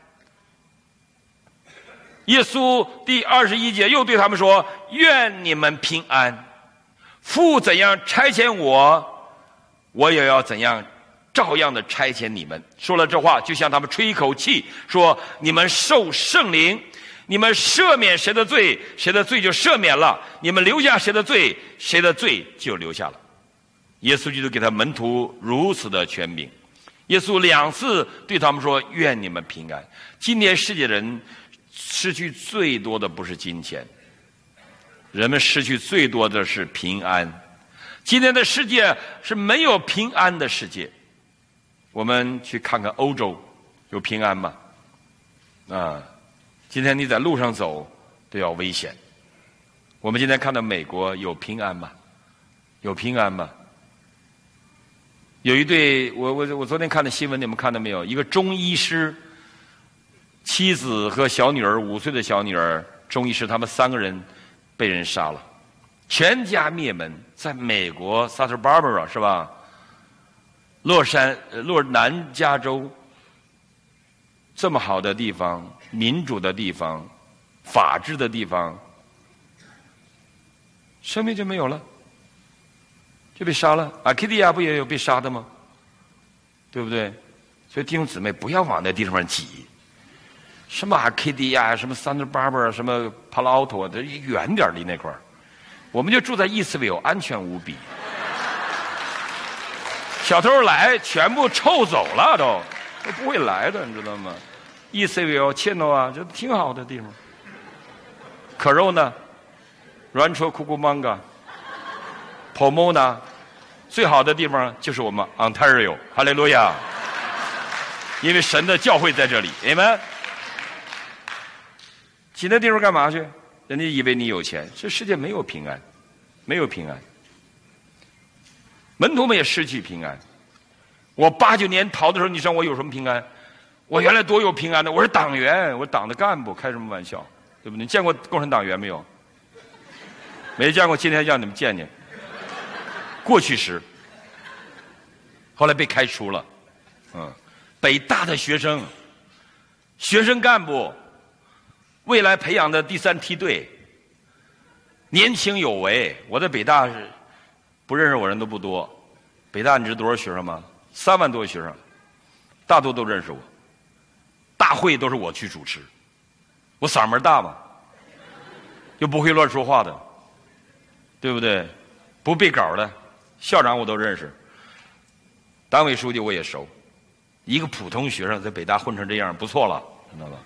耶稣第21节又对他们说：愿你们平安。父怎样差遣我，我也要怎样照样的差遣你们。说了这话，就向他们吹一口气，说：你们受圣灵，你们赦免谁的罪，谁的罪就赦免了；你们留下谁的罪，谁的罪就留下了。耶稣基督给他门徒如此的权柄。耶稣2次对他们说：愿你们平安。今天世界人失去最多的不是金钱，人们失去最多的是平安。今天的世界是没有平安的世界。我们去看看欧洲，有平安吗？今天你在路上走都要危险， 我们今天看到美国有平安吗？有平安吗？有一对，我昨天看的新闻，你们看到没有？一个中医师，妻子和小女儿5岁的小女儿，中医师他们3个人被人杀了，全家灭门。在美国 Santa Barbara 是吧？洛南加州这么好的地方，民主的地方，法治的地方，生命就没有了，就被杀了。阿基蒂亚不也有被杀的吗？对不对？所以弟兄姊妹不要往那地方挤，什么阿基蒂亚，什么 Santa Barbara， 什么帕拉奥托，这远点离那块儿。我们就住在伊斯维尔，安全无比。小偷来，全部臭走了都不会来的，你知道吗？伊斯维尔、切诺啊，这挺好的地方。可肉呢 ，Rancho Cucamonga、Pomona， 最好的地方就是我们 Ontario， 哈利路亚！因为神的教会在这里，你们其他地方干嘛去？人家以为你有钱，这世界没有平安，没有平安。门徒们也失去平安。我89年逃的时候，你说我有什么平安？我原来多有平安的，我是党员，我是党的干部，开什么玩笑，对不对？你见过共产党员没有？没见过，今天让你们见见。过去时，后来被开除了。北大的学生干部。未来培养的第3梯队，年轻有为。我在北大不认识我人都不多。北大你知道多少学生吗？3万多学生，大多都认识我。大会都是我去主持，我嗓门大嘛，又不会乱说话的，对不对？不背稿的，校长我都认识，党委书记我也熟。一个普通学生在北大混成这样，不错了，知道吧？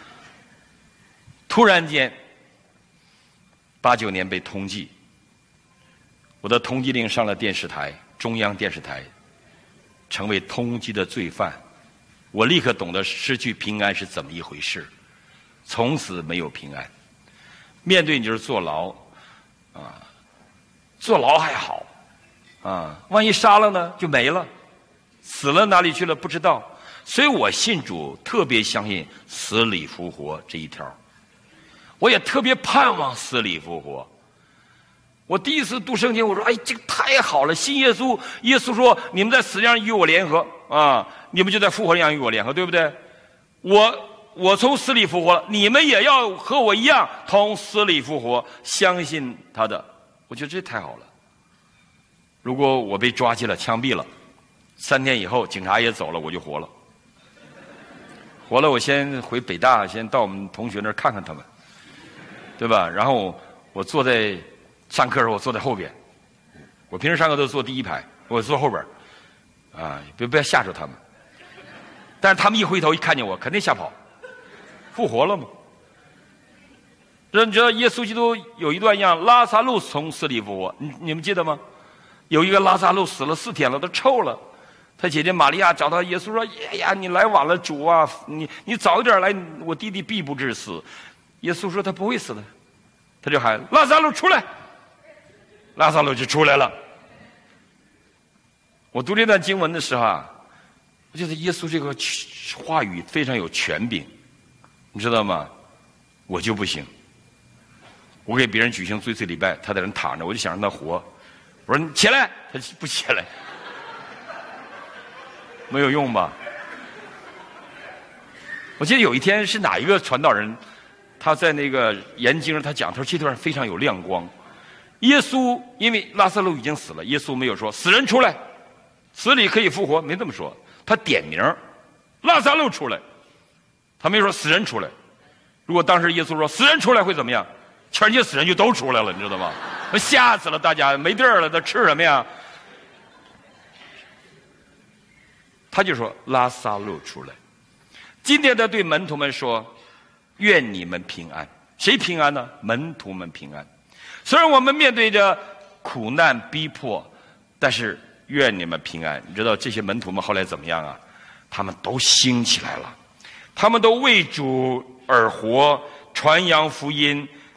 突然间，89年被通缉，我的通缉令上了电视台，中央电视台，成为通缉的罪犯。我立刻懂得失去平安是怎么一回事，从此没有平安。面对你就是坐牢，坐牢还好，万一杀了呢就没了，死了哪里去了不知道。所以我信主，特别相信死里复活这一条。我也特别盼望死里复活。我第一次读圣经，我说：“哎，这个太好了！信耶稣，耶稣说你们在死上与我联合啊，你们就在复活上与我联合，对不对？我从死里复活了，你们也要和我一样从死里复活，相信他的。我觉得这太好了。如果我被抓起来枪毙了，3天以后警察也走了，我就活了。活了，我先回北大，先到我们同学那儿看看他们。”对吧？然后我坐在上课的时候，我坐在后边。我平时上课都坐第1排，我坐后边，不要吓着他们。但是他们一回头一看见我，肯定吓跑。复活了吗？你知道耶稣基督有一段让拉撒路从死里复活，你们记得吗？有一个拉撒路死了4天了，都臭了。他姐姐玛利亚找到耶稣说：“呀，你来晚了，主啊，你早一点来，我弟弟必不致死。”耶稣说他不会死的，他就喊拉撒路出来，拉撒路就出来了。我读这段经文的时候我觉得耶稣这个话语非常有权柄，你知道吗？我就不行。我给别人举行追思礼拜，他在那躺着，我就想让他活。我说你起来，他不起来，没有用吧？我记得有一天是哪一个传道人？他在那个研经，他讲，他说这段非常有亮光。耶稣因为拉撒路已经死了，耶稣没有说死人出来，死里可以复活，没这么说。他点名拉撒路出来，他没说死人出来。如果当时耶稣说死人出来会怎么样？全世界死人就都出来了，你知道吗？吓死了大家，没地儿了，他吃什么呀？他就说拉撒路出来。今天他对门徒们说：“愿你们平安。”谁平安呢？门徒们平安。虽然我们面对着苦难逼迫，但是愿你们平安。你知道这些门徒们后来怎么样啊？他们都兴起来了，他们都为主而活，传扬福音，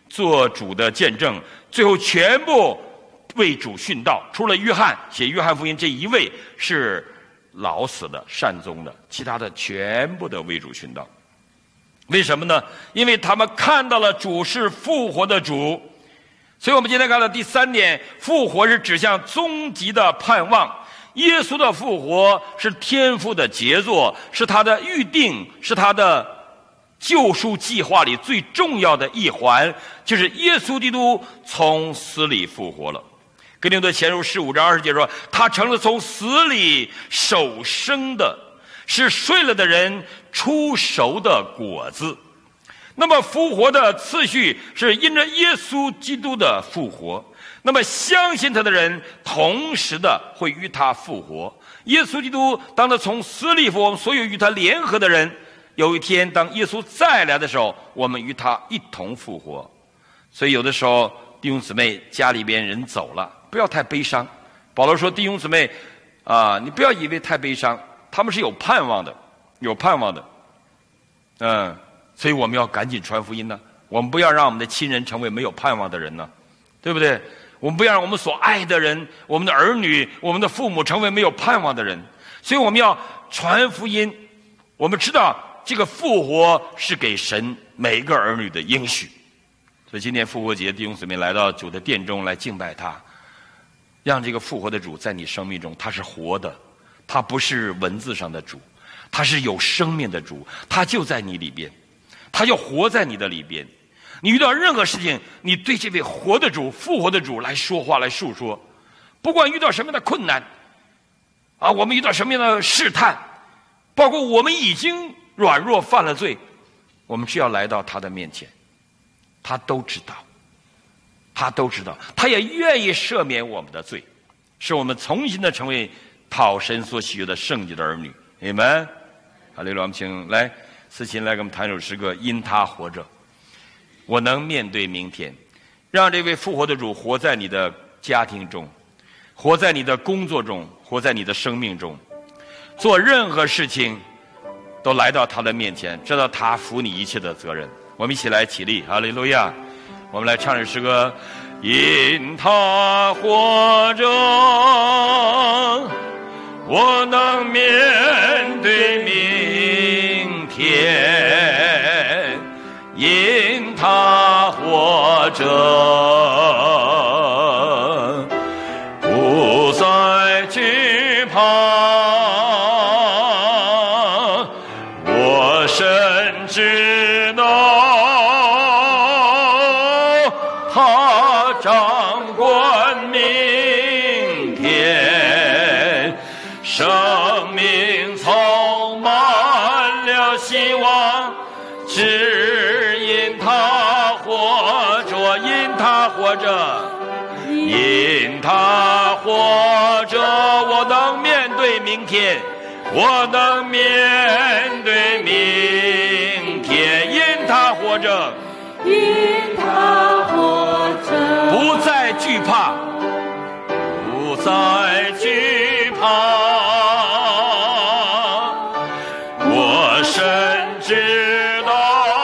做主的见证，最后全部为主殉道。除了约翰写约翰福音这一位是老死的善终的，其他的全部的为主殉道。为什么呢？因为他们看到了主是复活的主。所以我们今天看到第3点，复活是指向终极的盼望。耶稣的复活是天父的杰作，是他的预定，是他的救赎计划里最重要的一环，就是耶稣基督从死里复活了。哥林多前书15章20节说，他成了从死里首生的，是睡了的人出熟的果子。那么复活的次序是因着耶稣基督的复活，那么相信他的人同时的会与他复活。耶稣基督当他从死里复活，我们所有与他联合的人，有一天当耶稣再来的时候，我们与他一同复活。所以有的时候弟兄姊妹家里边人走了，不要太悲伤。保罗说，弟兄姊妹你不要以为太悲伤，他们是有盼望的，有盼望的。所以我们要赶紧传福音呢。我们不要让我们的亲人成为没有盼望的人呢，对不对？我们不要让我们所爱的人，我们的儿女，我们的父母成为没有盼望的人。所以我们要传福音。我们知道这个复活是给神每一个儿女的应许。所以今天复活节，弟兄姊妹来到主的殿中来敬拜他，让这个复活的主在你生命中，他是活的，他不是文字上的主，他是有生命的主，他就在你里边，他就活在你的里边。你遇到任何事情，你对这位活的主、复活的主来说话，来述说。不管遇到什么样的困难我们遇到什么样的试探，包括我们已经软弱犯了罪，我们只要来到他的面前，他都知道，他都知道，他也愿意赦免我们的罪，使我们重新的成为讨神所喜悦的圣洁的儿女。阿们。哈利路亚。我们请来思琴来给我们弹首诗歌，因他活着，我能面对明天。让这位复活的主活在你的家庭中，活在你的工作中，活在你的生命中，做任何事情都来到他的面前，知道他负你一切的责任。我们一起来起立，哈利路亚。我们来唱这诗歌，因他活着，我能面对明天，因他活着，不再惧怕，我深知道他掌管明天，生命充满了希望，只因他活着，因他活着，因他活着，我能面对明天，我能面对明天，因他活着， 因他活着， 不再惧怕，不再惧怕，我深知道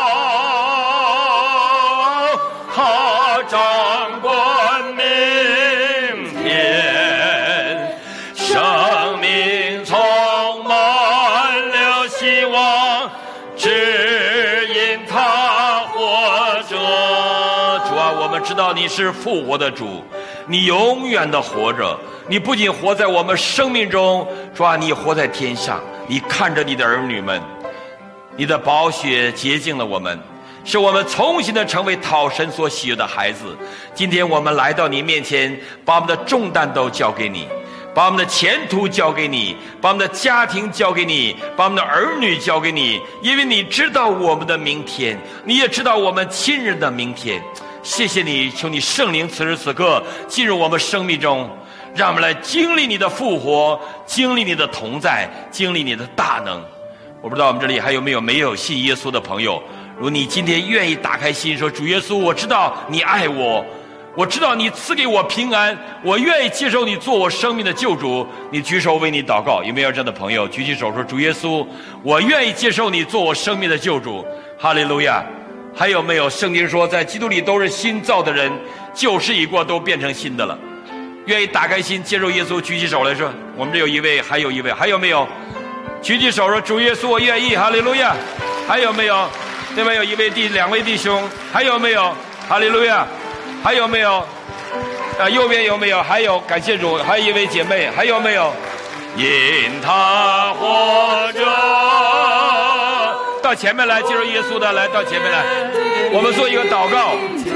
他掌管明天，生命充满了希望，只因他活着。主啊，我们知道你是复活的主，你永远的活着，你不仅活在我们生命中，主啊，你活在天上，你看着你的儿女们，你的宝血洁净了我们，使我们重新的成为讨神所喜悦的孩子。今天我们来到你面前，把我们的重担都交给你，把我们的前途交给你，把我们的家庭交给你，把我们的儿女交给你，因为你知道我们的明天，你也知道我们亲人的明天。谢谢你，求你圣灵此时此刻进入我们生命中，让我们来经历你的复活，经历你的同在，经历你的大能。我不知道我们这里还有没有信耶稣的朋友，如果你今天愿意打开心说，主耶稣，我知道你爱我，我知道你赐给我平安，我愿意接受你做我生命的救主，你举手为你祷告。有没有这样的朋友举起手说，主耶稣，我愿意接受你做我生命的救主。哈利路亚。 还有没有？圣经说在基督里都是新造的人，旧事已过，都变成新的了。愿意打开心接受耶稣，举起手来说，我们这有一位，还有一位，还有没有？举起手说，主耶稣我愿意，哈利路亚。还有没有？对吧？有两位弟兄，还有没有？哈利路亚。还有没有？右边有没有？还有，感谢主。还有一位姐妹，还有没有？因他活着，到前面来接受耶稣的，来到前面来，我们做一个祷告。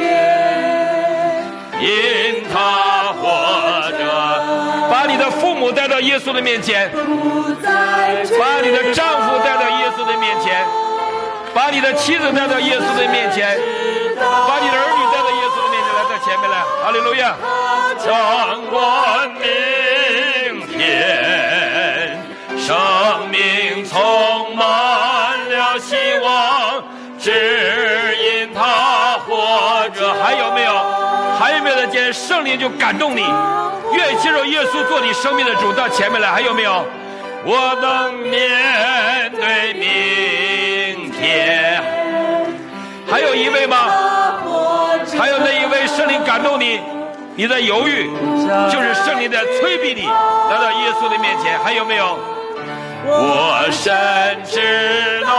因他活着，把你的父母带到耶稣的面前，把你的丈夫带到耶稣的面前，把你的妻子带到耶稣的面前，把你的儿女带到耶稣的面前，来到前面来，哈利路亚。掌管明天，生命充满了希望，只因他活着。还有没有？还有没有的见圣灵就感动你，愿意接受耶稣做你生命的主，到前面来。还有没有？我能面对明天。还有一位吗？还有那一位圣灵感动你，你在犹豫，就是圣灵在催逼你来到耶稣的面前。还有没有？我深知道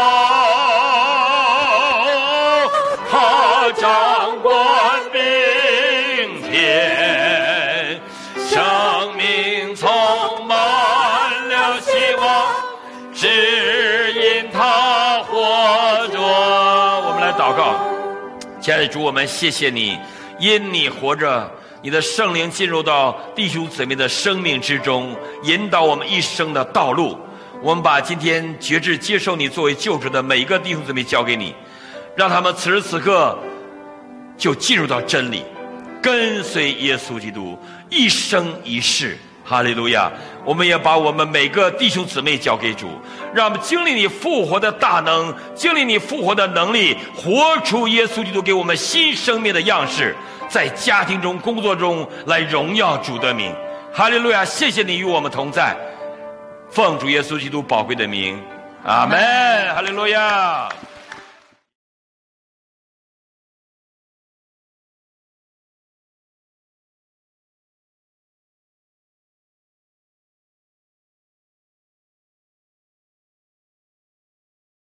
他掌管明天，生命充满了希望，只因他活着。我们来祷告。亲爱的主，我们谢谢你，因你活着，你的圣灵进入到弟兄姊妹的生命之中，引导我们一生的道路。我们把今天决志接受你作为救主的每一个弟兄姊妹交给你，让他们此时此刻就进入到真理，跟随耶稣基督一生一世。哈利路亚。我们也把我们每个弟兄姊妹交给主，让我们经历你复活的大能，经历你复活的能力，活出耶稣基督给我们新生命的样式，在家庭中工作中来荣耀主的名。哈利路亚。谢谢你与我们同在，奉主耶稣基督宝贵的名，阿们。哈利路亚。